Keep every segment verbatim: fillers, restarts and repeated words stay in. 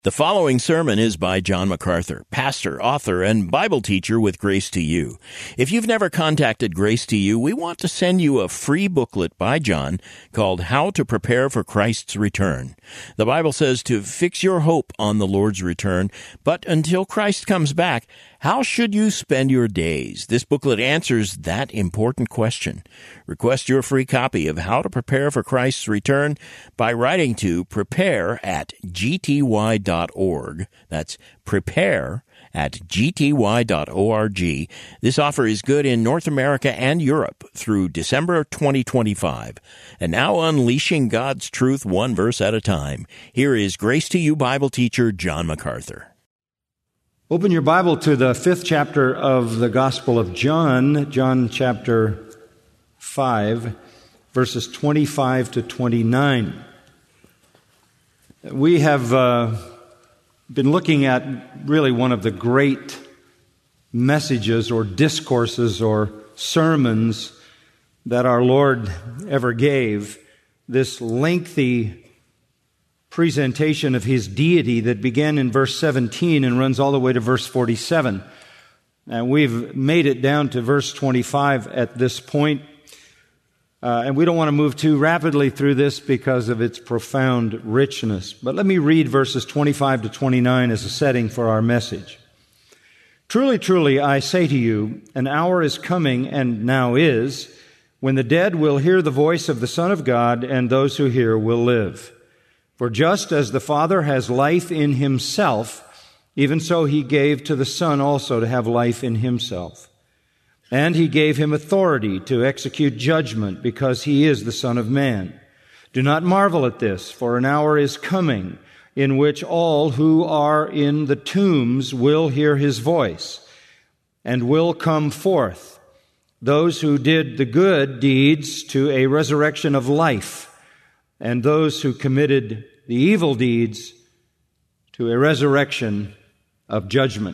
The following sermon is by John MacArthur, pastor, author, and Bible teacher with Grace to You. If you've never contacted Grace to You, we want to send you a free booklet by John called How to Prepare for Christ's Return. The Bible says to fix your hope on the Lord's return, but until Christ comes back, how should you spend your days? This booklet answers that important question. Request your free copy of How to Prepare for Christ's Return by writing to prepare at g t y dot org. That's prepare at g t y dot org. This offer is good in North America and Europe through December twenty twenty-five. And now unleashing God's truth one verse at a time. Here is Grace to You Bible teacher John MacArthur. Open your Bible to the fifth chapter of the Gospel of John, John chapter five, verses twenty-five to twenty-nine. We have uh, been looking at really one of the great messages or discourses or sermons that our Lord ever gave, this lengthy presentation of His deity that began in verse seventeen and runs all the way to verse forty-seven. And we've made it down to verse twenty-five at this point. Uh, and we don't want to move too rapidly through this because of its profound richness. But let me read verses twenty-five to twenty-nine as a setting for our message. Truly, truly, I say to you, an hour is coming, and now is, when the dead will hear the voice of the Son of God, and those who hear will live. For just as the Father has life in Himself, even so He gave to the Son also to have life in Himself. And He gave Him authority to execute judgment, because He is the Son of Man. Do not marvel at this, for an hour is coming in which all who are in the tombs will hear His voice and will come forth, those who did the good deeds to a resurrection of life, and those who committed the evil deeds to a resurrection of judgment.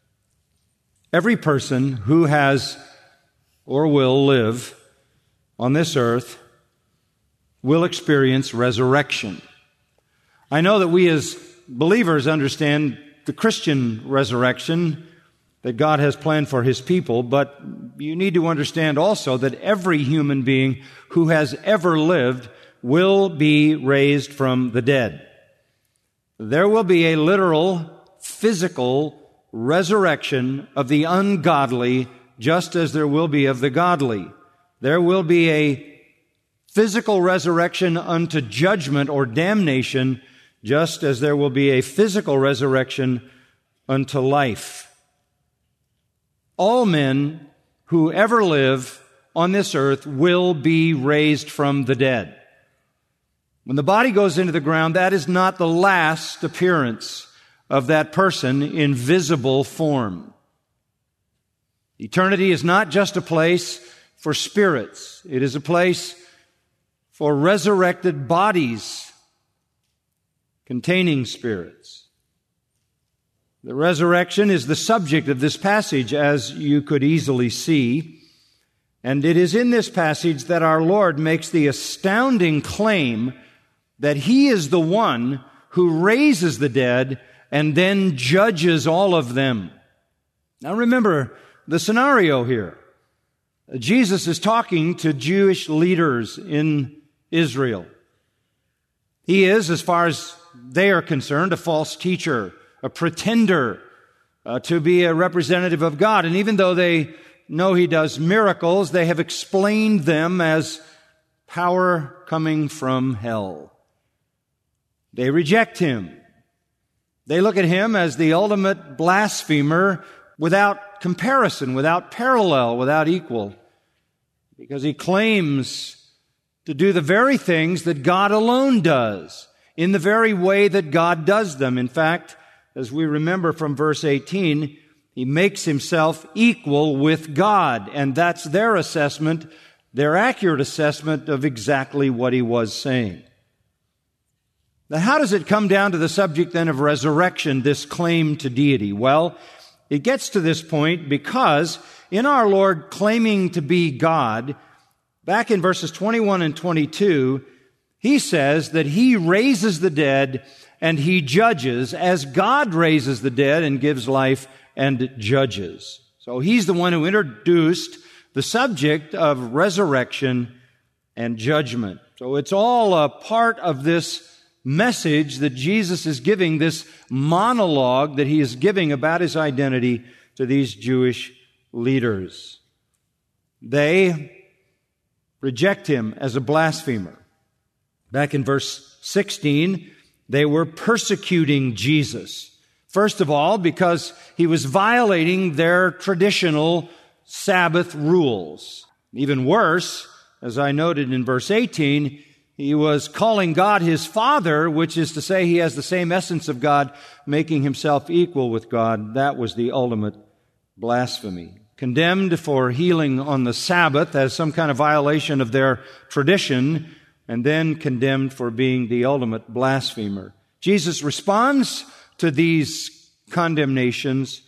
Every person who has or will live on this earth will experience resurrection. I know that we as believers understand the Christian resurrection that God has planned for His people, but you need to understand also that every human being who has ever lived will be raised from the dead. There will be a literal, physical resurrection of the ungodly, just as there will be of the godly. There will be a physical resurrection unto judgment or damnation, just as there will be a physical resurrection unto life. All men who ever live on this earth will be raised from the dead. When the body goes into the ground, that is not the last appearance of that person in visible form. Eternity is not just a place for spirits. It is a place for resurrected bodies containing spirits. The resurrection is the subject of this passage, as you could easily see. And it is in this passage that our Lord makes the astounding claim that He is the one who raises the dead and then judges all of them. Now remember the scenario here. Jesus is talking to Jewish leaders in Israel. He is, as far as they are concerned, a false teacher, a pretender uh, to be a representative of God. And even though they know He does miracles, they have explained them as power coming from hell. They reject Him. They look at Him as the ultimate blasphemer without comparison, without parallel, without equal, because He claims to do the very things that God alone does, in the very way that God does them. In fact, as we remember from verse eighteen, He makes Himself equal with God, and that's their assessment, their accurate assessment of exactly what He was saying. Now, how does it come down to the subject then of resurrection, this claim to deity? Well, it gets to this point because in our Lord claiming to be God, back in verses twenty-one and twenty-two, He says that He raises the dead and He judges as God raises the dead and gives life and judges. So He's the one who introduced the subject of resurrection and judgment. So it's all a part of this message that Jesus is giving, this monologue that He is giving about His identity to these Jewish leaders. They reject Him as a blasphemer. Back in verse sixteen, they were persecuting Jesus. First of all, because He was violating their traditional Sabbath rules. Even worse, as I noted in verse eighteen, He was calling God His Father, which is to say He has the same essence of God, making Himself equal with God. That was the ultimate blasphemy. Condemned for healing on the Sabbath as some kind of violation of their tradition, and then condemned for being the ultimate blasphemer. Jesus responds to these condemnations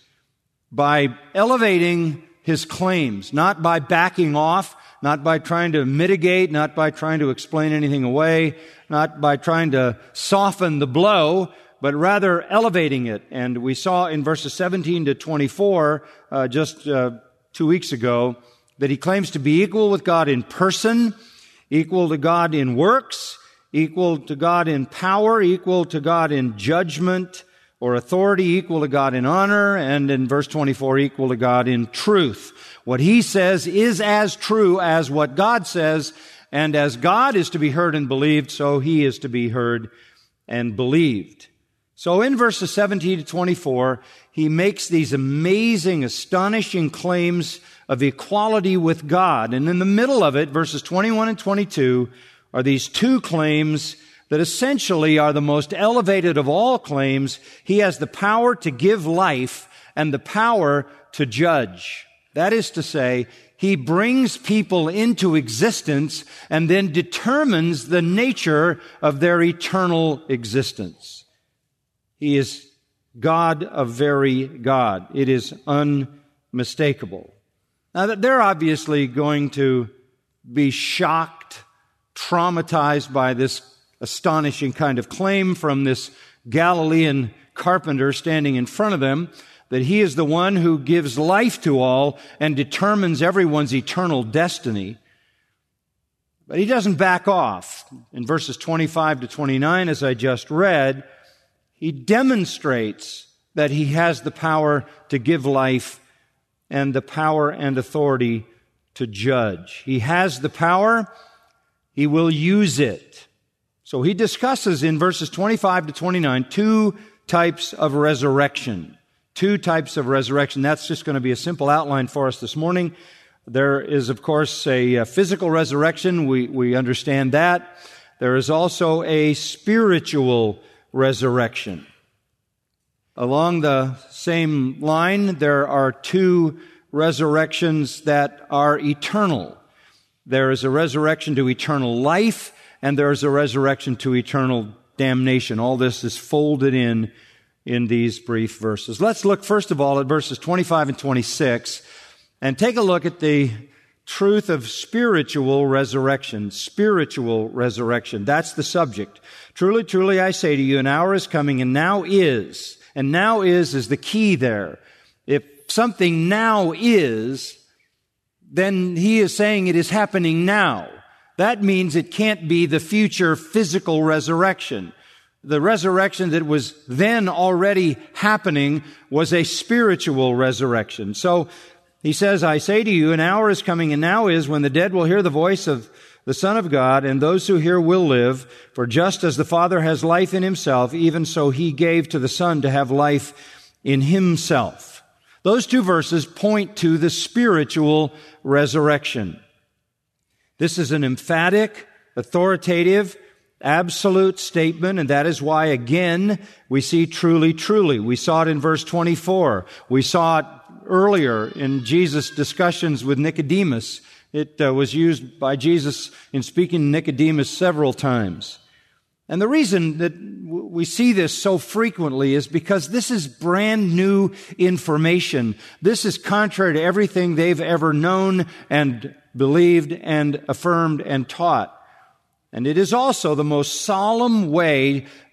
by elevating His claims, not by backing off, not by trying to mitigate, not by trying to explain anything away, not by trying to soften the blow, but rather elevating it. And we saw in verses seventeen to twenty-four, uh, just uh, two weeks ago, that He claims to be equal with God in person, equal to God in works, equal to God in power, equal to God in judgment or authority, equal to God in honor, and in verse twenty-four, equal to God in truth. What He says is as true as what God says, and as God is to be heard and believed, so He is to be heard and believed. So in verses seventeen to twenty-four, He makes these amazing, astonishing claims of equality with God. And in the middle of it, verses twenty-one and twenty-two, are these two claims that essentially are the most elevated of all claims. He has the power to give life and the power to judge. That is to say, He brings people into existence and then determines the nature of their eternal existence. He is God of very God. It is unmistakable. Now, they're obviously going to be shocked, traumatized by this astonishing kind of claim from this Galilean carpenter standing in front of them, that He is the one who gives life to all and determines everyone's eternal destiny. But He doesn't back off. In verses twenty-five to twenty-nine, as I just read, He demonstrates that He has the power to give life and the power and authority to judge. He has the power. He will use it. So He discusses in verses twenty-five to twenty-nine two types of resurrection. Two types of resurrection. That's just going to be a simple outline for us this morning. There is, of course, a, a physical resurrection. We, we understand that. There is also a spiritual resurrection. Along the same line, there are two resurrections that are eternal. There is a resurrection to eternal life, and there is a resurrection to eternal damnation. All this is folded in in these brief verses. Let's look first of all at verses twenty-five and twenty-six and take a look at the truth of spiritual resurrection. Spiritual resurrection. That's the subject. Truly, truly, I say to you, an hour is coming, and now is. And now is is the key there. If something now is, then He is saying it is happening now. That means it can't be the future physical resurrection. The resurrection that was then already happening was a spiritual resurrection. So He says, I say to you, an hour is coming, and now is, when the dead will hear the voice of the Son of God, and those who hear will live. For just as the Father has life in Himself, even so He gave to the Son to have life in Himself. Those two verses point to the spiritual resurrection. This is an emphatic, authoritative, absolute statement, and that is why, again, we see truly, truly. We saw it in verse twenty-four. We saw it earlier in Jesus' discussions with Nicodemus. It uh, was used by Jesus in speaking to Nicodemus several times. And the reason that w- we see this so frequently is because this is brand new information. This is contrary to everything they've ever known and believed and affirmed and taught. And it is also the most solemn way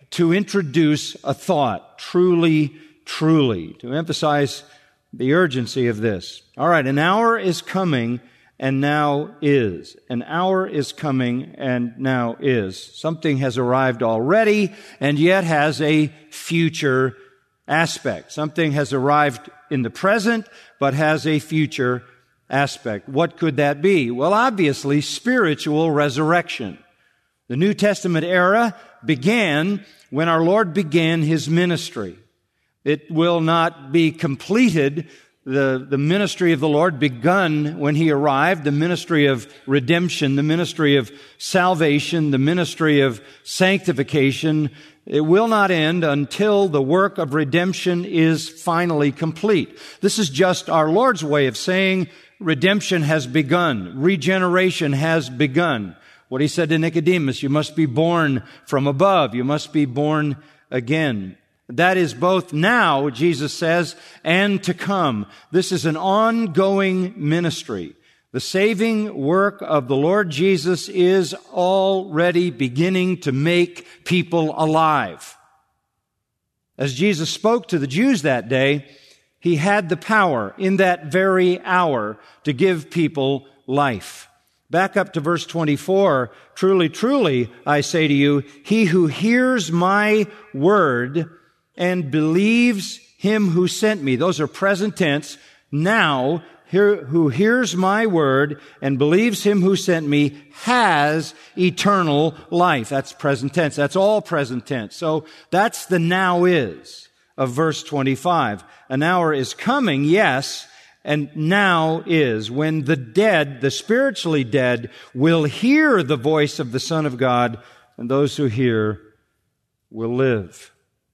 to introduce a thought, truly, truly, to emphasize the urgency of this. All right, an hour is coming and now is. An hour is coming and now is. Something has arrived already and yet has a future aspect. Something has arrived in the present but has a future aspect. What could that be? Well, obviously, spiritual resurrection. The New Testament era began when our Lord began His ministry. It will not be completed. The, the ministry of the Lord begun when He arrived, the ministry of redemption, the ministry of salvation, the ministry of sanctification. It will not end until the work of redemption is finally complete. This is just our Lord's way of saying redemption has begun. Regeneration has begun. What He said to Nicodemus, you must be born from above. You must be born again. That is both now, Jesus says, and to come. This is an ongoing ministry. The saving work of the Lord Jesus is already beginning to make people alive. As Jesus spoke to the Jews that day, He had the power in that very hour to give people life. Back up to verse twenty-four. Truly, truly, I say to you, he who hears my word and believes Him who sent me. Those are present tense. Now, here, who hears my word and believes Him who sent me has eternal life. That's present tense. That's all present tense. So that's the now is of verse twenty-five. An hour is coming, yes, and now is when the dead, the spiritually dead, will hear the voice of the Son of God, and those who hear will live.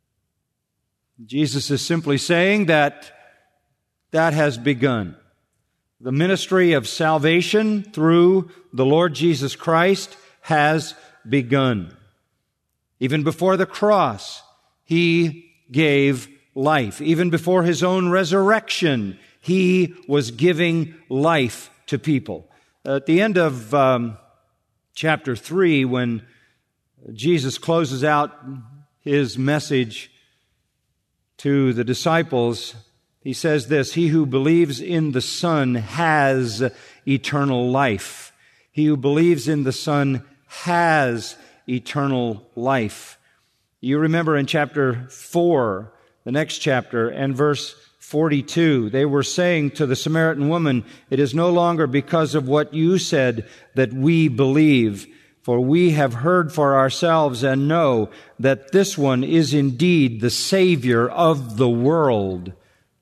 Jesus is simply saying that that has begun. The ministry of salvation through the Lord Jesus Christ has begun. Even before the cross, He gave life. Even before His own resurrection, He was giving life to people. At the end of um, chapter three, when Jesus closes out His message to the disciples, He says this, he who believes in the Son has eternal life. He who believes in the Son has eternal life. You remember in chapter four, the next chapter, and verse forty-two, they were saying to the Samaritan woman, it is no longer because of what you said that we believe, for we have heard for ourselves and know that this one is indeed the Savior of the world.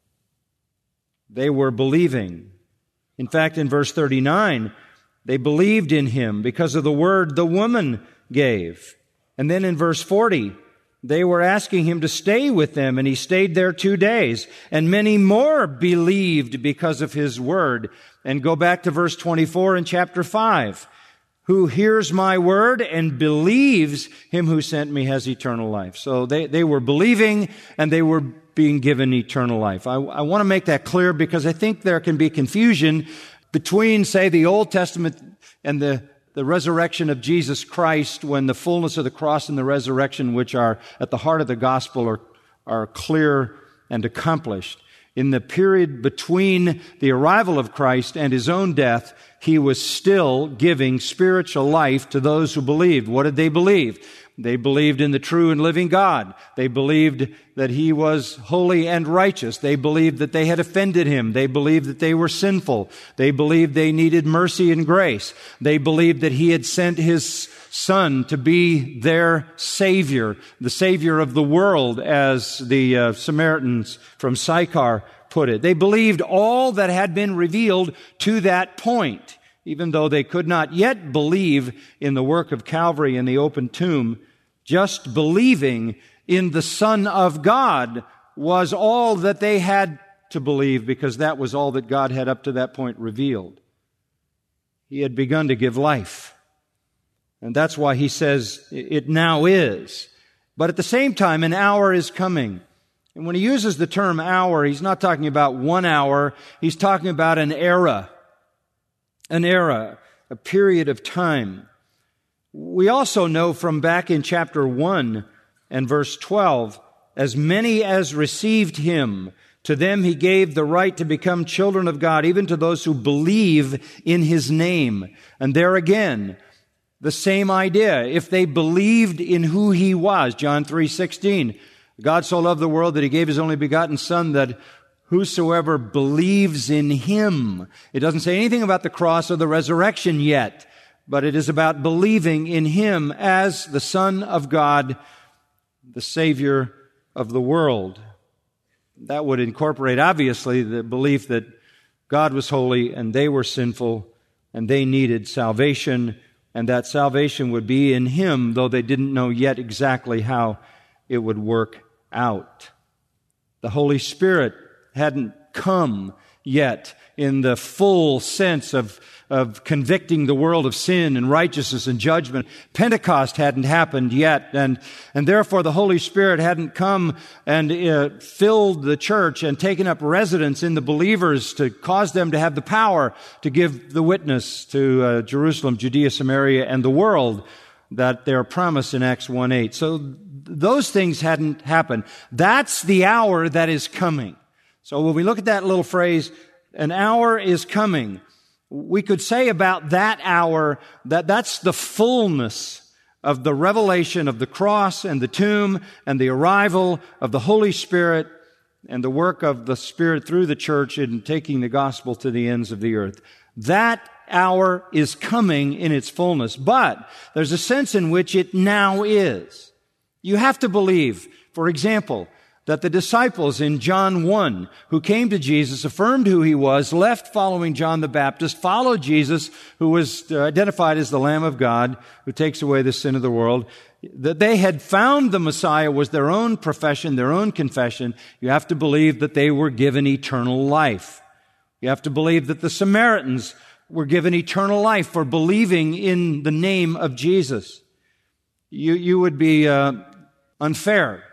They were believing. In fact, in verse thirty-nine, they believed in Him because of the word the woman gave. And then in verse forty, they were asking Him to stay with them, and He stayed there two days. And many more believed because of His word. And go back to verse twenty-four in chapter five. Who hears my word and believes Him who sent me has eternal life. So they, they were believing and they were being given eternal life. I, I want to make that clear because I think there can be confusion between, say, the Old Testament and the, the resurrection of Jesus Christ, when the fullness of the cross and the resurrection, which are at the heart of the gospel, are, are clear and accomplished. In the period between the arrival of Christ and His own death, He was still giving spiritual life to those who believed. What did they believe? They believed in the true and living God. They believed that He was holy and righteous. They believed that they had offended Him. They believed that they were sinful. They believed they needed mercy and grace. They believed that He had sent His Son to be their Savior, the Savior of the world, as the uh, Samaritans from Sychar put it. They believed all that had been revealed to that point. Even though they could not yet believe in the work of Calvary and the open tomb, just believing in the Son of God was all that they had to believe, because that was all that God had up to that point revealed. He had begun to give life. And that's why He says it now is. But at the same time, an hour is coming. And when He uses the term hour, He's not talking about one hour. He's talking about an era. An era, a period of time. We also know from back in chapter one and verse twelve, as many as received him, to them he gave the right to become children of God, even to those who believe in his name. And there again, the same idea. If they believed in who he was, John three sixteen, God so loved the world that he gave his only begotten Son, that whosoever believes in him. It doesn't say anything about the cross or the resurrection yet, but it is about believing in him as the Son of God, the Savior of the world. That would incorporate, obviously, the belief that God was holy and they were sinful and they needed salvation, and that salvation would be in him, though they didn't know yet exactly how it would work out. The Holy Spirit hadn't come yet in the full sense of, of convicting the world of sin and righteousness and judgment. Pentecost hadn't happened yet, and, and therefore the Holy Spirit hadn't come and uh, filled the church and taken up residence in the believers to cause them to have the power to give the witness to uh, Jerusalem, Judea, Samaria, and the world that they're promised in Acts one eight. So th- those things hadn't happened. That's the hour that is coming. So when we look at that little phrase, an hour is coming, we could say about that hour that that's the fullness of the revelation of the cross and the tomb and the arrival of the Holy Spirit and the work of the Spirit through the church in taking the gospel to the ends of the earth. That hour is coming in its fullness, but there's a sense in which it now is. You have to believe, for example, that the disciples in John one, who came to Jesus, affirmed who he was, left following John the Baptist, followed Jesus, who was identified as the Lamb of God, who takes away the sin of the world, that they had found the Messiah was their own profession, their own confession. You have to believe that they were given eternal life. You have to believe that the Samaritans were given eternal life for believing in the name of Jesus. You, you would be uh, unfair.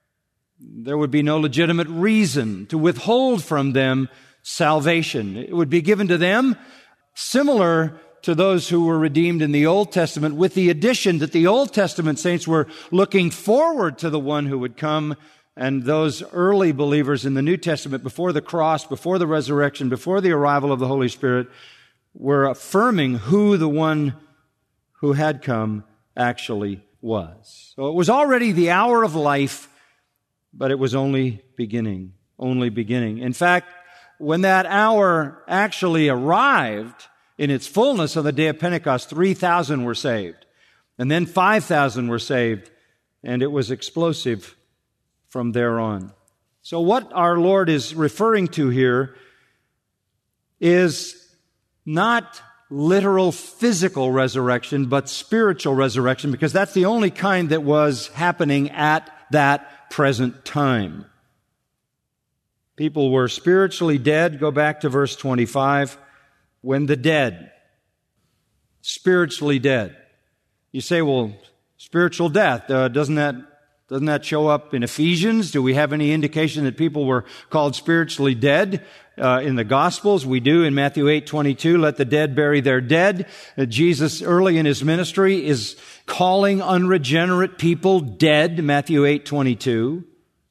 There would be no legitimate reason to withhold from them salvation. It would be given to them similar to those who were redeemed in the Old Testament, with the addition that the Old Testament saints were looking forward to the one who would come, and those early believers in the New Testament, before the cross, before the resurrection, before the arrival of the Holy Spirit, were affirming who the one who had come actually was. So it was already the hour of life, but it was only beginning, only beginning. In fact, when that hour actually arrived in its fullness on the day of Pentecost, three thousand were saved. And then five thousand were saved, and it was explosive from there on. So what our Lord is referring to here is not literal physical resurrection, but spiritual resurrection, because that's the only kind that was happening at that present time. People were spiritually dead. Go back to verse twenty-five. When the dead, spiritually dead. You say, well, spiritual death, uh, doesn't that doesn't that show up in Ephesians? Do we have any indication that people were called spiritually dead uh, in the Gospels? We do in Matthew eight twenty-two. Let the dead bury their dead. Uh, Jesus, early in his ministry, is calling unregenerate people dead, Matthew eight twenty-two.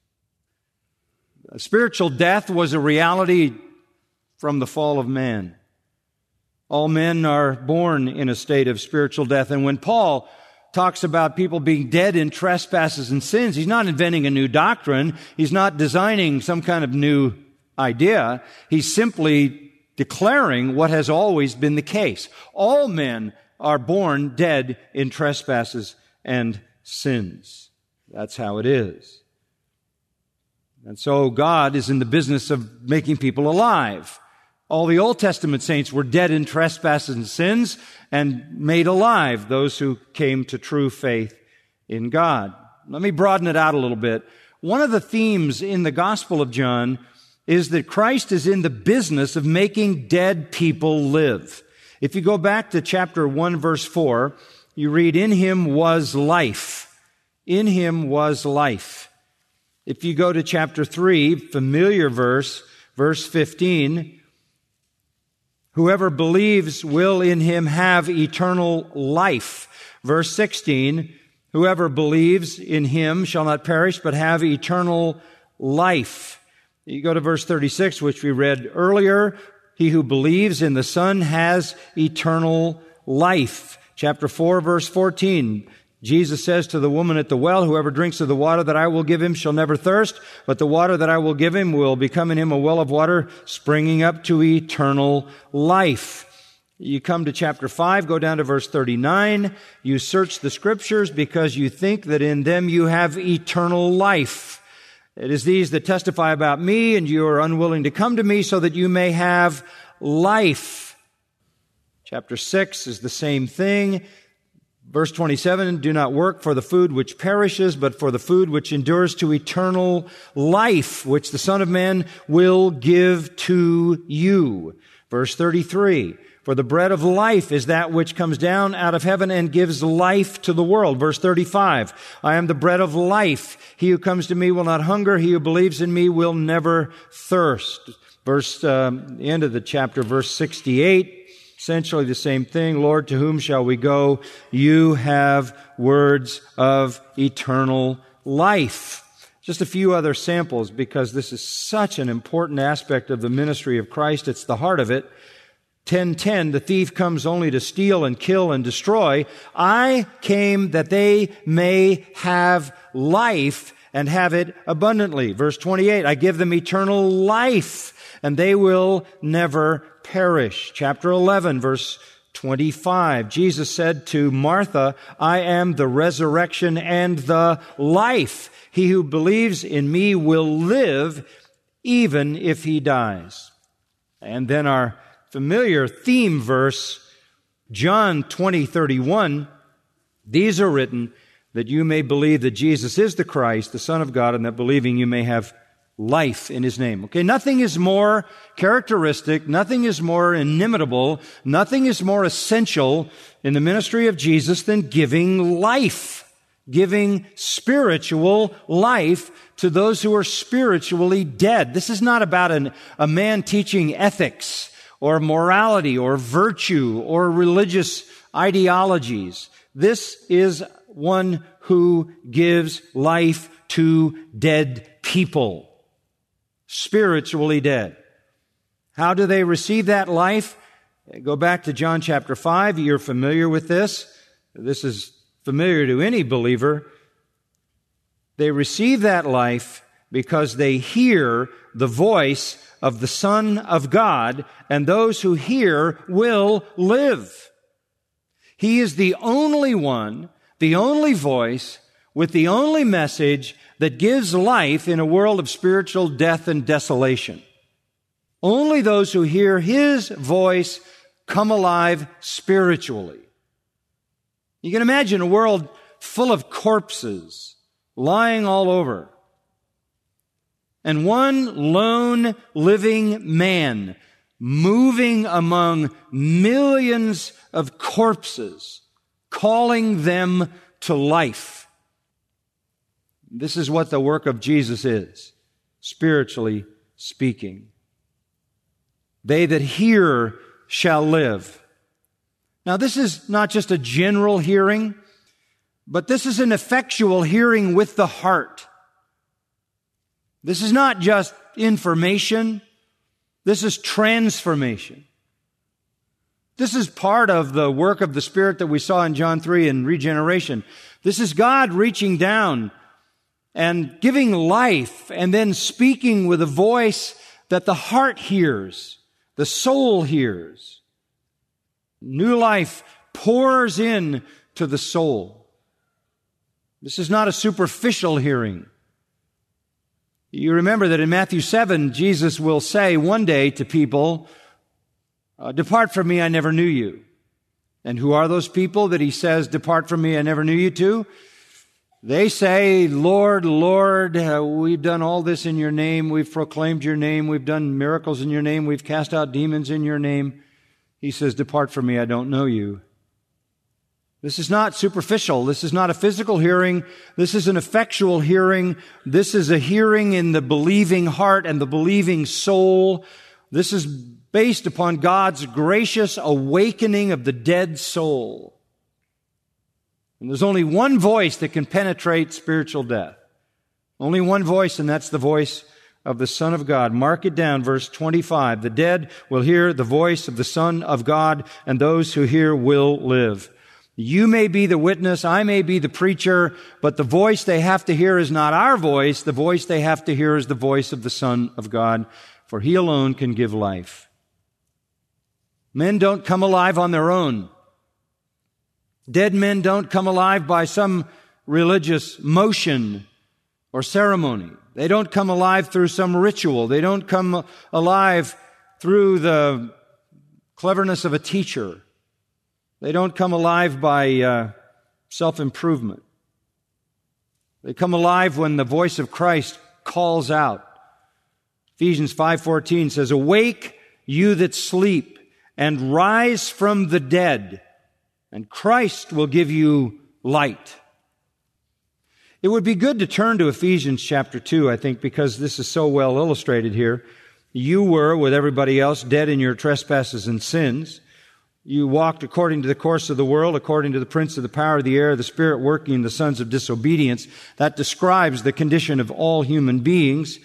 Spiritual death was a reality from the fall of man. All men are born in a state of spiritual death. And when Paul talks about people being dead in trespasses and sins, he's not inventing a new doctrine. He's not designing some kind of new idea. He's simply declaring what has always been the case. All men are born dead in trespasses and sins. That's how it is. And so God is in the business of making people alive. All the Old Testament saints were dead in trespasses and sins and made alive those who came to true faith in God. Let me broaden it out a little bit. One of the themes in the Gospel of John is that Christ is in the business of making dead people live. If you go back to chapter one, verse four, you read, "In him was life. In him was life." If you go to chapter three, familiar verse, verse fifteen, "Whoever believes will in him have eternal life." Verse sixteen, Whoever believes in him shall not perish, but have eternal life. You go to verse thirty-six, which we read earlier. He who believes in the Son has eternal life. Chapter four, verse fourteen. Jesus says to the woman at the well, whoever drinks of the water that I will give him shall never thirst, but the water that I will give him will become in him a well of water springing up to eternal life. You come to chapter five, go down to verse thirty-nine. You search the Scriptures because you think that in them you have eternal life. It is these that testify about me, and you are unwilling to come to me so that you may have life. Chapter six is the same thing. Verse twenty-seven, do not work for the food which perishes, but for the food which endures to eternal life, which the Son of Man will give to you. Verse thirty-three, for the bread of life is that which comes down out of heaven and gives life to the world. Verse thirty-five, I am the bread of life. He who comes to me will not hunger. He who believes in me will never thirst. Verse, um, the end of the chapter, verse sixty-eight, essentially the same thing. Lord, to whom shall we go? You have words of eternal life. Just a few other samples, because this is such an important aspect of the ministry of Christ. It's the heart of it. ten ten, the thief comes only to steal and kill and destroy. I came that they may have life and have it abundantly. Verse twenty-eight, I give them eternal life, and they will never perish. Chapter eleven, verse twenty-five, Jesus said to Martha, I am the resurrection and the life. He who believes in me will live even if he dies. And then our familiar theme verse, John twenty thirty-one, these are written that you may believe that Jesus is the Christ, the Son of God, and that believing you may have life in His name. Okay, nothing is more characteristic, nothing is more inimitable, nothing is more essential in the ministry of Jesus than giving life, giving spiritual life to those who are spiritually dead. This is not about an, a man teaching ethics or morality or virtue or religious ideologies. This is one who gives life to dead people, spiritually dead. How do they receive that life? Go back to John chapter five. You're familiar with this. This is familiar to any believer. They receive that life because they hear the voice of the Son of God, and those who hear will live. He is the only one, the only voice, with the only message that gives life in a world of spiritual death and desolation. Only those who hear His voice come alive spiritually. You can imagine a world full of corpses lying all over, and one lone living man moving among millions of corpses, calling them to life. This is what the work of Jesus is, spiritually speaking. They that hear shall live. Now, this is not just a general hearing, but this is an effectual hearing with the heart. This is not just information. This is transformation. This is part of the work of the Spirit that we saw in John three in regeneration. This is God reaching down and giving life and then speaking with a voice that the heart hears, the soul hears. New life pours in to the soul. This is not a superficial hearing. You remember that in Matthew seven, Jesus will say one day to people, uh, depart from me, I never knew you. And who are those people that He says, depart from me, I never knew you to? They say, Lord, Lord, uh, we've done all this in your name. We've proclaimed your name. We've done miracles in your name. We've cast out demons in your name. He says, depart from me, I don't know you. This is not superficial. This is not a physical hearing. This is an effectual hearing. This is a hearing in the believing heart and the believing soul. This is based upon God's gracious awakening of the dead soul. And there's only one voice that can penetrate spiritual death. Only one voice, and that's the voice of the Son of God. Mark it down, verse twenty-five. The dead will hear the voice of the Son of God, and those who hear will live. You may be the witness, I may be the preacher, but the voice they have to hear is not our voice. The voice they have to hear is the voice of the Son of God, for He alone can give life. Men don't come alive on their own. Dead men don't come alive by some religious motion or ceremony. They don't come alive through some ritual. They don't come alive through the cleverness of a teacher. They don't come alive by uh, self-improvement. They come alive when the voice of Christ calls out. Ephesians five fourteen says, "Awake, you that sleep, and rise from the dead, and Christ will give you light." It would be good to turn to Ephesians chapter two, I think, because this is so well illustrated here. You were, with everybody else, dead in your trespasses and sins. You walked according to the course of the world, according to the prince of the power of the air, the spirit working in the sons of disobedience. That describes the condition of all human beings.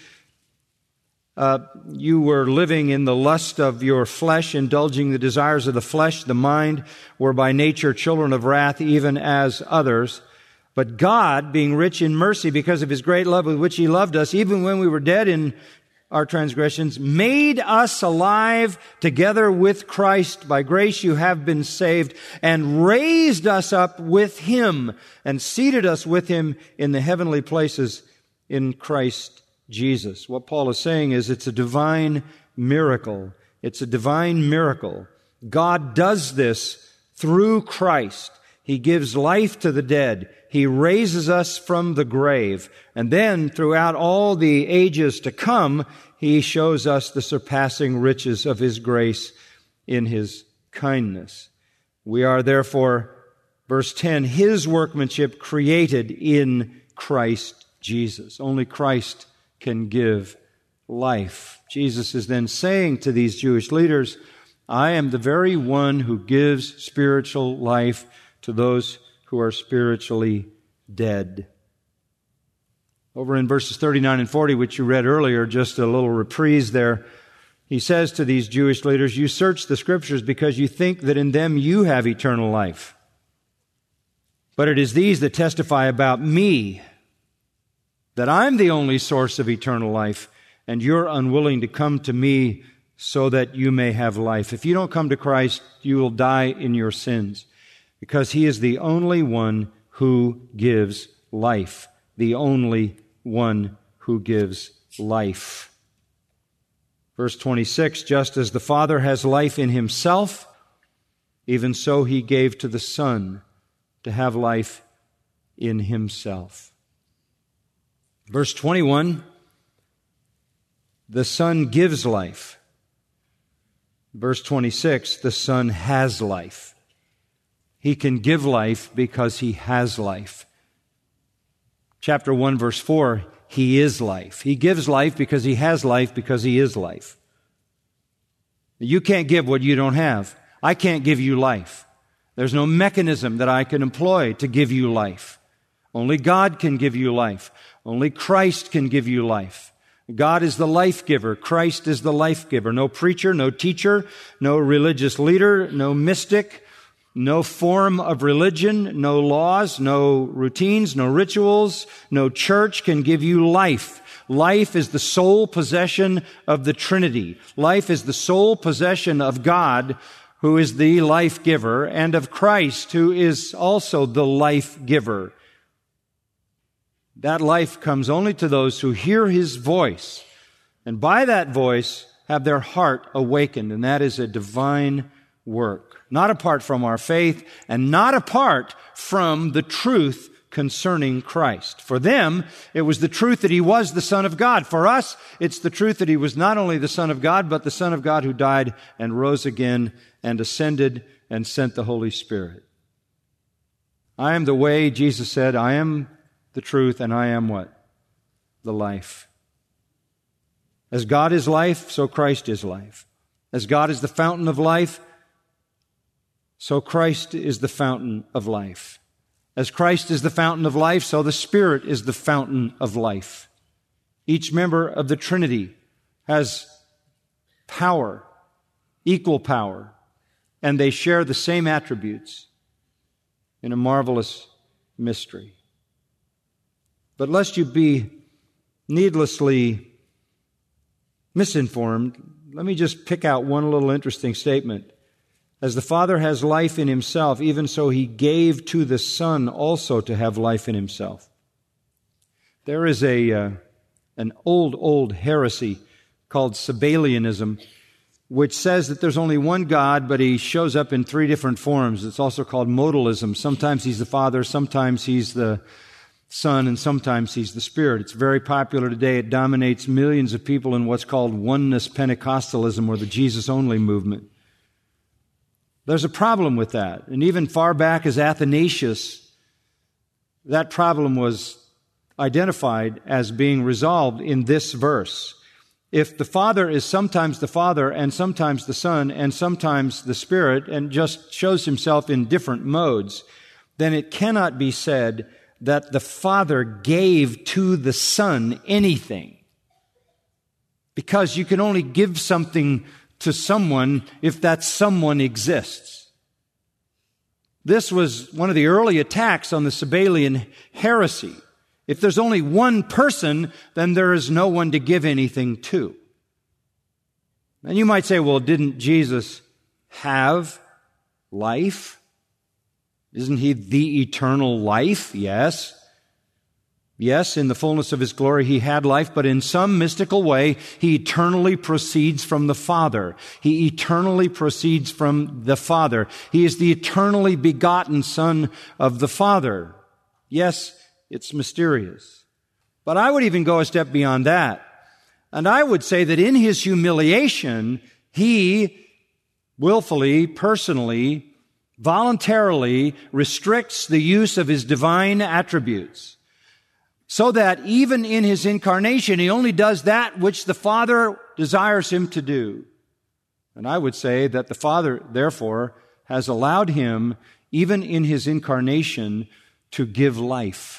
Uh, you were living in the lust of your flesh, indulging the desires of the flesh, the mind, were by nature children of wrath, even as others. But God, being rich in mercy because of His great love with which He loved us, even when we were dead in our transgressions, made us alive together with Christ. By grace you have been saved, and raised us up with Him, and seated us with Him in the heavenly places in Christ Jesus. What Paul is saying is it's a divine miracle. It's a divine miracle. God does this through Christ. He gives life to the dead. He raises us from the grave. And then throughout all the ages to come, He shows us the surpassing riches of His grace in His kindness. We are therefore, verse ten, His workmanship created in Christ Jesus. Only Christ can give life. Jesus is then saying to these Jewish leaders, I am the very one who gives spiritual life to those who are spiritually dead. Over in verses thirty-nine and forty, which you read earlier, just a little reprise there, He says to these Jewish leaders, you search the Scriptures because you think that in them you have eternal life. But it is these that testify about me, that I'm the only source of eternal life, and you're unwilling to come to me so that you may have life. If you don't come to Christ, you will die in your sins, because He is the only one who gives life, the only one who gives life. Verse twenty-six, just as the Father has life in Himself, even so He gave to the Son to have life in Himself. Verse twenty-one, the Son gives life. Verse twenty-six, the Son has life. He can give life because He has life. Chapter one, verse four, He is life. He gives life because He has life because He is life. You can't give what you don't have. I can't give you life. There's no mechanism that I can employ to give you life. Only God can give you life. Only Christ can give you life. God is the life giver. Christ is the life giver. No preacher, no teacher, no religious leader, no mystic, no form of religion, no laws, no routines, no rituals, no church can give you life. Life is the sole possession of the Trinity. Life is the sole possession of God, who is the life giver, and of Christ, who is also the life giver. That life comes only to those who hear His voice, and by that voice have their heart awakened, and that is a divine work. Not apart from our faith, and not apart from the truth concerning Christ. For them, it was the truth that He was the Son of God. For us, it's the truth that He was not only the Son of God, but the Son of God who died and rose again and ascended and sent the Holy Spirit. I am the way, Jesus said, I am the truth, and I am what? The life. As God is life, so Christ is life. As God is the fountain of life, so Christ is the fountain of life. As Christ is the fountain of life, so the Spirit is the fountain of life. Each member of the Trinity has power, equal power, and they share the same attributes in a marvelous mystery. But lest you be needlessly misinformed, let me just pick out one little interesting statement. As the Father has life in Himself, even so He gave to the Son also to have life in Himself. There is a uh, an old, old heresy called Sabellianism, which says that there's only one God, but He shows up in three different forms. It's also called modalism. Sometimes He's the Father, sometimes He's the Son, and sometimes He's the Spirit. It's very popular today. It dominates millions of people in what's called oneness Pentecostalism, or the Jesus-only movement. There's a problem with that. And even far back as Athanasius, that problem was identified as being resolved in this verse. If the Father is sometimes the Father and sometimes the Son and sometimes the Spirit and just shows Himself in different modes, then it cannot be said that the Father gave to the Son anything. Because you can only give something to someone if that someone exists. This was one of the early attacks on the Sabellian heresy. If there's only one person, then there is no one to give anything to. And you might say, well, didn't Jesus have life? Isn't He the eternal life? Yes. Yes, in the fullness of His glory He had life, but in some mystical way He eternally proceeds from the Father. He eternally proceeds from the Father. He is the eternally begotten Son of the Father. Yes, it's mysterious. But I would even go a step beyond that. And I would say that in His humiliation, He willfully, personally, voluntarily restricts the use of His divine attributes. So that even in His incarnation, He only does that which the Father desires Him to do. And I would say that the Father, therefore, has allowed Him, even in His incarnation, to give life.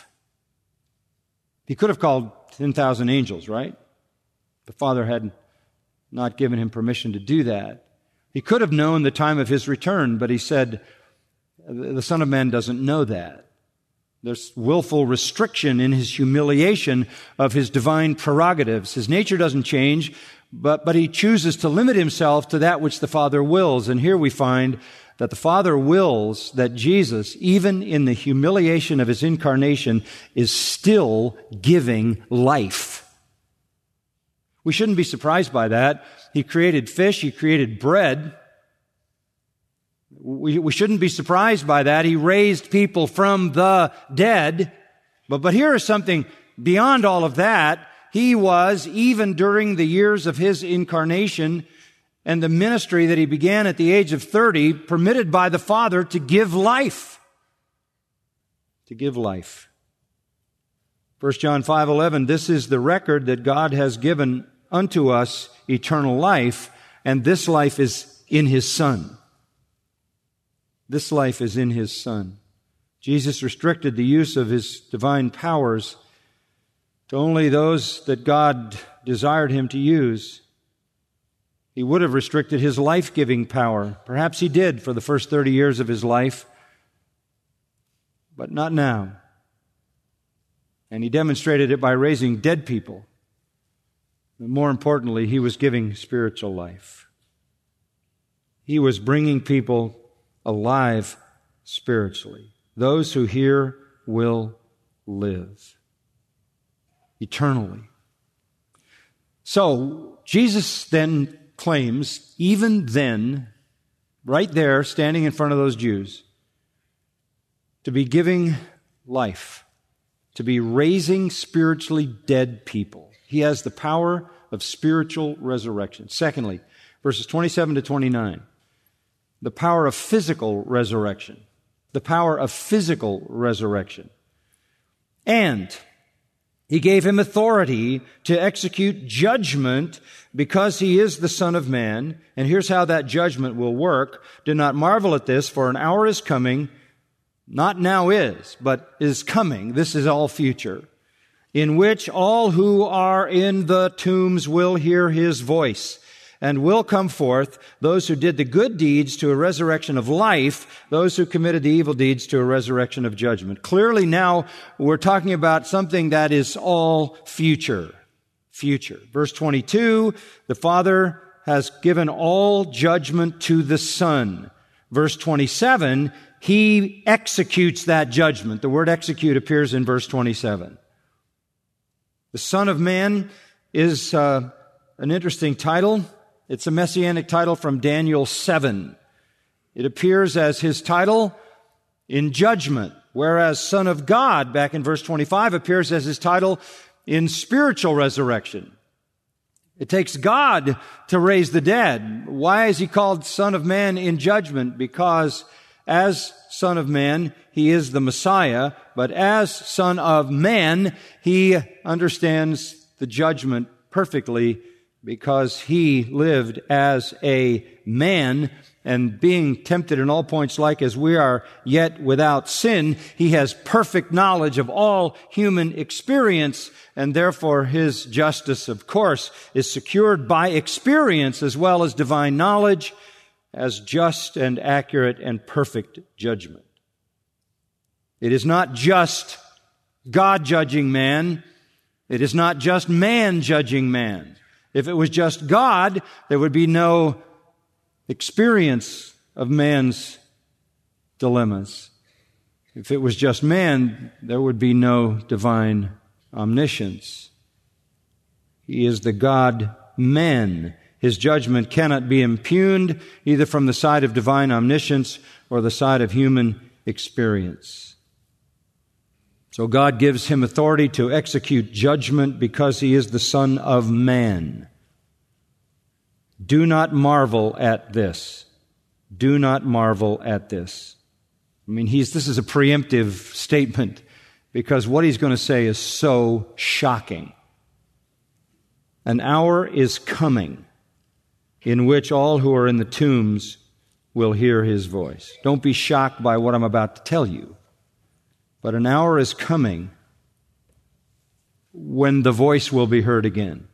He could have called ten thousand angels, right? The Father had not given Him permission to do that. He could have known the time of His return, but He said, the Son of Man doesn't know that. There's willful restriction in His humiliation of His divine prerogatives. His nature doesn't change, but, but He chooses to limit Himself to that which the Father wills. And here we find that the Father wills that Jesus, even in the humiliation of His incarnation, is still giving life. We shouldn't be surprised by that. He created fish, He created bread. We, we shouldn't be surprised by that. He raised people from the dead. But, but here is something beyond all of that. He was, even during the years of His incarnation and the ministry that He began at the age of thirty, permitted by the Father to give life. To give life. First John five eleven, this is the record that God has given unto us eternal life, and this life is in His Son. This life is in His Son. Jesus restricted the use of His divine powers to only those that God desired Him to use. He would have restricted His life-giving power. Perhaps He did for the first thirty years of His life, but not now. And He demonstrated it by raising dead people. But more importantly, He was giving spiritual life. He was bringing people alive spiritually. Those who hear will live eternally. So, Jesus then claims, even then, right there, standing in front of those Jews, to be giving life, to be raising spiritually dead people. He has the power of spiritual resurrection. Secondly, verses twenty-seven to twenty-nine. The power of physical resurrection. The power of physical resurrection. And He gave Him authority to execute judgment because He is the Son of Man. And here's how that judgment will work. Do not marvel at this, for an hour is coming not now is, but is coming. This is all future, in which all who are in the tombs will hear his voice and will come forth, those who did the good deeds to a resurrection of life, those who committed the evil deeds to a resurrection of judgment. Clearly now we're talking about something that is all future. Future. Verse twenty-two, the Father has given all judgment to the Son. Verse twenty-seven, He executes that judgment. The word execute appears in verse twenty-seven. The Son of Man is uh, an interesting title. It's a messianic title from Daniel seven. It appears as his title in judgment, whereas Son of God, back in verse twenty-five, appears as his title in spiritual resurrection. It takes God to raise the dead. Why is he called Son of Man in judgment? Because as Son of Man, he is the Messiah, but as Son of Man, he understands the judgment perfectly because he lived as a man, and being tempted in all points like as we are, yet without sin, he has perfect knowledge of all human experience, and therefore his justice, of course, is secured by experience as well as divine knowledge, as just and accurate and perfect judgment. It is not just God judging man. It is not just man judging man. If it was just God, there would be no experience of man's dilemmas. If it was just man, there would be no divine omniscience. He is the God-man. His judgment cannot be impugned either from the side of divine omniscience or the side of human experience. So God gives him authority to execute judgment because he is the Son of Man. Do not marvel at this. Do not marvel at this. I mean, he's, this is a preemptive statement because what he's going to say is so shocking. An hour is coming in which all who are in the tombs will hear his voice. Don't be shocked by what I'm about to tell you. But an hour is coming when the voice will be heard again.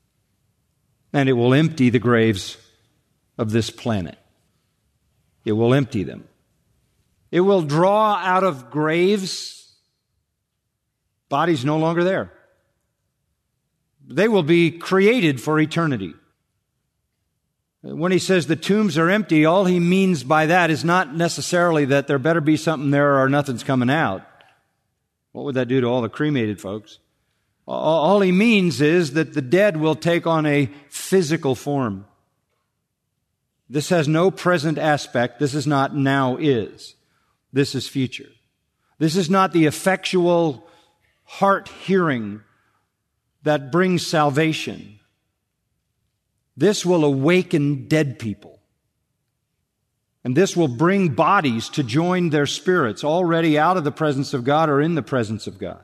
And it will empty the graves of this planet. It will empty them. It will draw out of graves bodies no longer there. They will be created for eternity. When he says the tombs are empty, all he means by that is not necessarily that there better be something there or nothing's coming out. What would that do to all the cremated folks? All he means is that the dead will take on a physical form. This has no present aspect. This is not now is. This is future. This is not the effectual heart hearing that brings salvation. This will awaken dead people. And this will bring bodies to join their spirits already out of the presence of God or in the presence of God.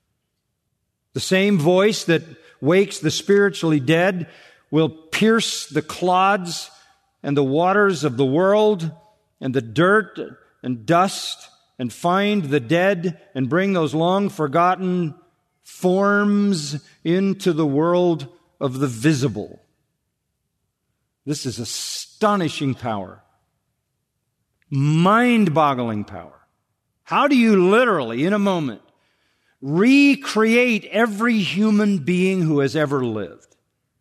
The same voice that wakes the spiritually dead will pierce the clods and the waters of the world and the dirt and dust and find the dead and bring those long forgotten forms into the world of the visible. This is astonishing power. Mind-boggling power. How do you literally, in a moment, recreate every human being who has ever lived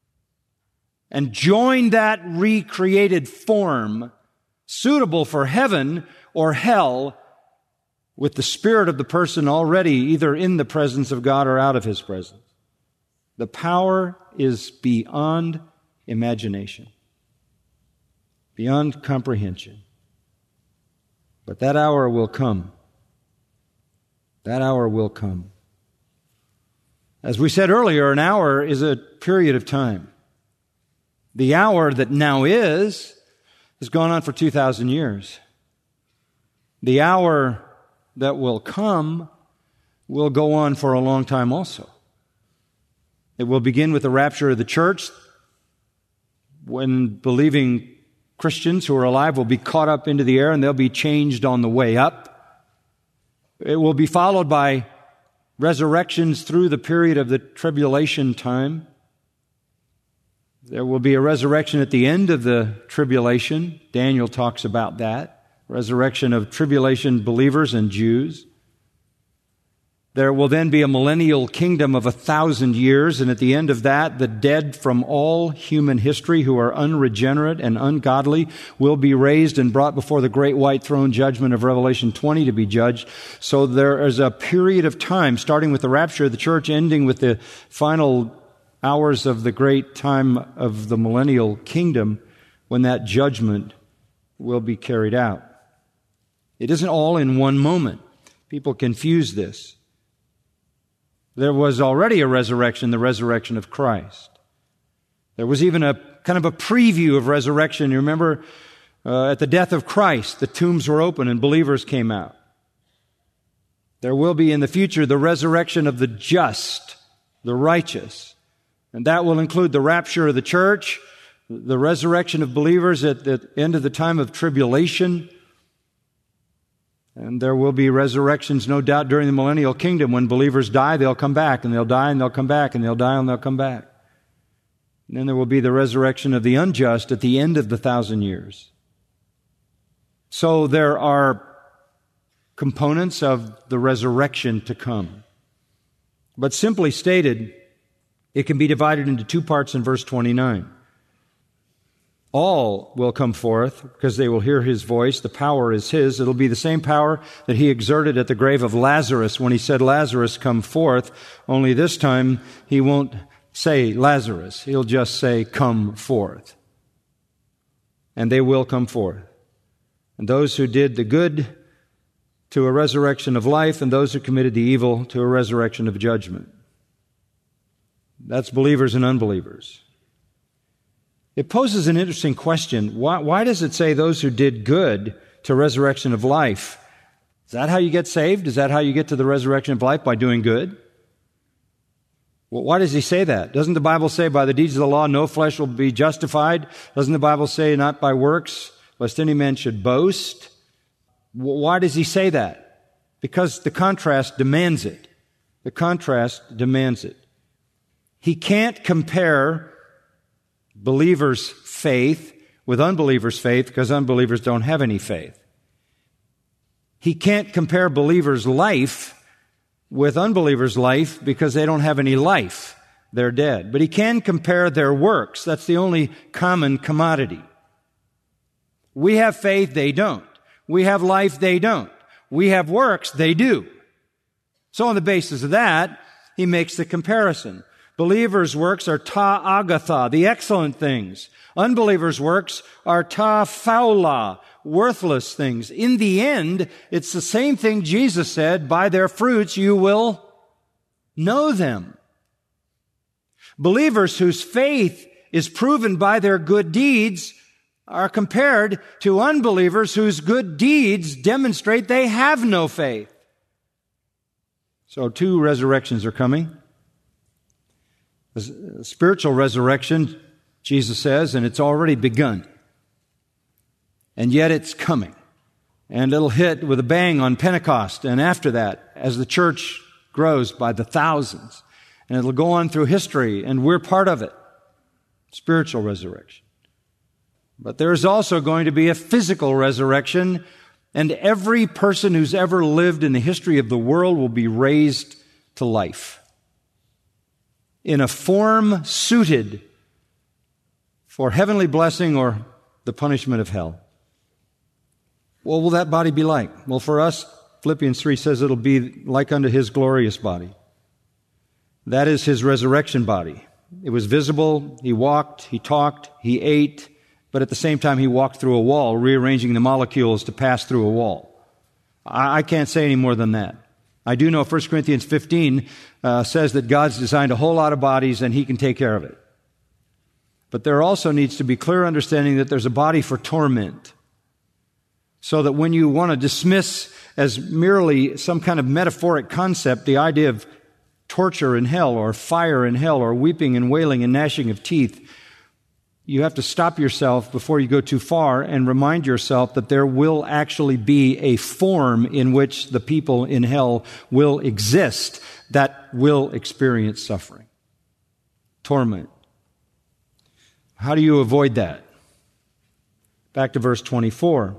and join that recreated form suitable for heaven or hell with the spirit of the person already either in the presence of God or out of his presence? The power is beyond imagination, beyond comprehension. But that hour will come. That hour will come. As we said earlier, an hour is a period of time. The hour that now is has gone on for two thousand years. The hour that will come will go on for a long time also. It will begin with the rapture of the church, when believing Christians who are alive will be caught up into the air and they'll be changed on the way up. It will be followed by resurrections through the period of the tribulation time. There will be a resurrection at the end of the tribulation. Daniel talks about that. Resurrection of tribulation believers and Jews. There will then be a millennial kingdom of a thousand years, and at the end of that, the dead from all human history who are unregenerate and ungodly will be raised and brought before the great white throne judgment of Revelation twenty to be judged. So there is a period of time, starting with the rapture of the church, ending with the final hours of the great time of the millennial kingdom, when that judgment will be carried out. It isn't all in one moment. People confuse this. There was already a resurrection, the resurrection of Christ. There was even a kind of a preview of resurrection. You remember uh, at the death of Christ, the tombs were open and believers came out. There will be in the future the resurrection of the just, the righteous. And that will include the rapture of the church, the resurrection of believers at the end of the time of tribulation. And there will be resurrections, no doubt, during the millennial kingdom. When believers die, they'll come back, and they'll die, and they'll come back, and they'll die, and they'll come back. And then there will be the resurrection of the unjust at the end of the thousand years. So there are components of the resurrection to come. But simply stated, it can be divided into two parts in verse twenty-nine. All will come forth because they will hear His voice. The power is His. It'll be the same power that He exerted at the grave of Lazarus when He said, Lazarus, come forth. Only this time He won't say Lazarus. He'll just say, come forth. And they will come forth. And those who did the good to a resurrection of life, and those who committed the evil to a resurrection of judgment. That's believers and unbelievers. It poses an interesting question. Why, why does it say those who did good to resurrection of life? Is that how you get saved? Is that how you get to the resurrection of life? By doing good? Well, why does he say that? Doesn't the Bible say by the deeds of the law no flesh will be justified? Doesn't the Bible say not by works, lest any man should boast? Why does he say that? Because the contrast demands it. The contrast demands it. He can't compare believers' faith with unbelievers' faith because unbelievers don't have any faith. He can't compare believers' life with unbelievers' life because they don't have any life. They're dead. But he can compare their works. That's the only common commodity. We have faith, they don't. We have life, they don't. We have works, they do. So on the basis of that, he makes the comparison. Believers' works are ta agatha, the excellent things. Unbelievers' works are ta faula, worthless things. In the end, it's the same thing Jesus said, by their fruits you will know them. Believers whose faith is proven by their good deeds are compared to unbelievers whose good deeds demonstrate they have no faith. So two resurrections are coming. The spiritual resurrection, Jesus says, and it's already begun. And yet it's coming. And it'll hit with a bang on Pentecost, and after that, as the church grows by the thousands. And it'll go on through history, and we're part of it. Spiritual resurrection. But there's also going to be a physical resurrection, and every person who's ever lived in the history of the world will be raised to life in a form suited for heavenly blessing or the punishment of hell. What will that body be like? Well, for us, Philippians three says it'll be like unto His glorious body. That is His resurrection body. It was visible, He walked, He talked, He ate, but at the same time He walked through a wall, rearranging the molecules to pass through a wall. I, I can't say any more than that. I do know First Corinthians fifteen uh, says that God's designed a whole lot of bodies and He can take care of it. But there also needs to be clear understanding that there's a body for torment. So that when you want to dismiss as merely some kind of metaphoric concept the idea of torture in hell or fire in hell or weeping and wailing and gnashing of teeth, you have to stop yourself before you go too far and remind yourself that there will actually be a form in which the people in hell will exist that will experience suffering, torment. How do you avoid that? Back to verse twenty-four.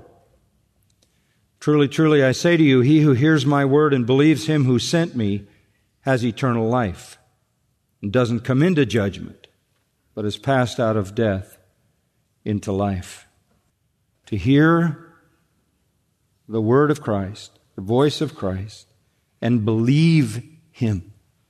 Truly, truly, I say to you, he who hears my word and believes him who sent me has eternal life and doesn't come into judgment, but is passed out of death into life. To hear the word of Christ, the voice of Christ, and believe him.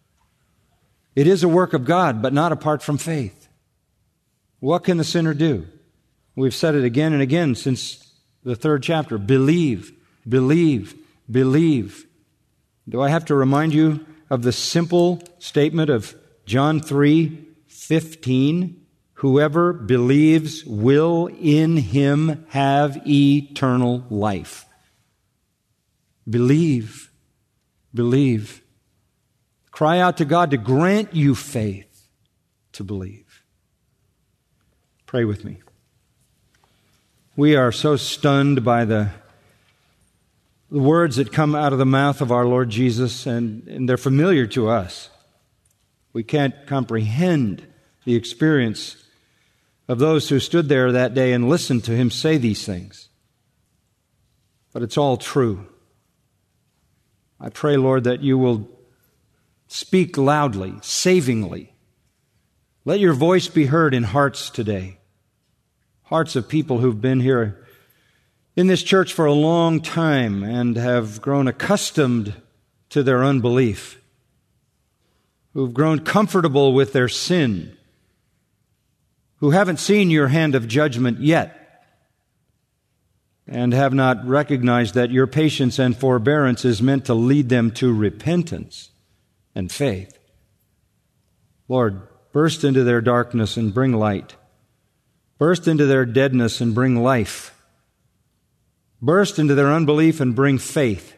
It is a work of God, but not apart from faith. What can the sinner do? We've said it again and again since the third chapter. Believe, believe, believe. Do I have to remind you of the simple statement of John three fifteen? Whoever believes will in him have eternal life. Believe, believe. Cry out to God to grant you faith to believe. Pray with me. We are so stunned by the, the words that come out of the mouth of our Lord Jesus, and, and they're familiar to us. We can't comprehend the experience of those who stood there that day and listened to him say these things. But it's all true. I pray, Lord, that you will speak loudly, savingly. Let your voice be heard in hearts today. Hearts of people who've been here in this church for a long time and have grown accustomed to their unbelief, who've grown comfortable with their sin, who haven't seen your hand of judgment yet, and have not recognized that your patience and forbearance is meant to lead them to repentance and faith. Lord, burst into their darkness and bring light. Burst into their deadness and bring life. Burst into their unbelief and bring faith.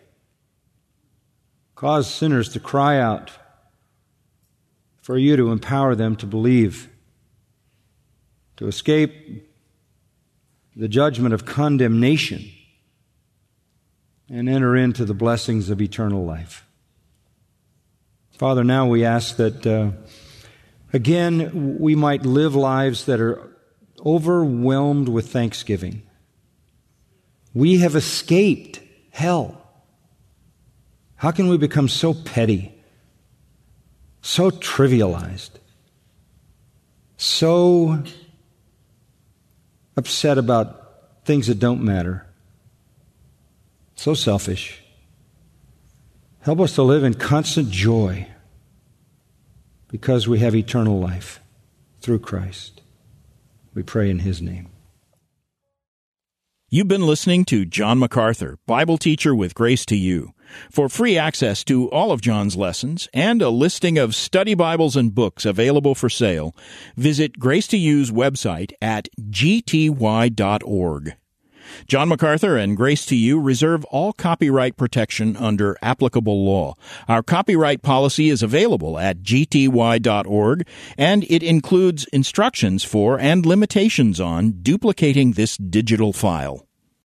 Cause sinners to cry out for you to empower them to believe, to escape the judgment of condemnation and enter into the blessings of eternal life. Father, now we ask that, uh, again, we might live lives that are overwhelmed with thanksgiving. We have escaped hell. How can we become so petty, so trivialized, so upset about things that don't matter, so selfish? Help us to live in constant joy because we have eternal life through Christ. We pray in his name. You've been listening to John MacArthur, Bible teacher with Grace to You. For free access to all of John's lessons and a listing of study Bibles and books available for sale, visit Grace to You's website at g t y dot org. John MacArthur and Grace to You reserve all copyright protection under applicable law. Our copyright policy is available at g t y dot org, and it includes instructions for and limitations on duplicating this digital file.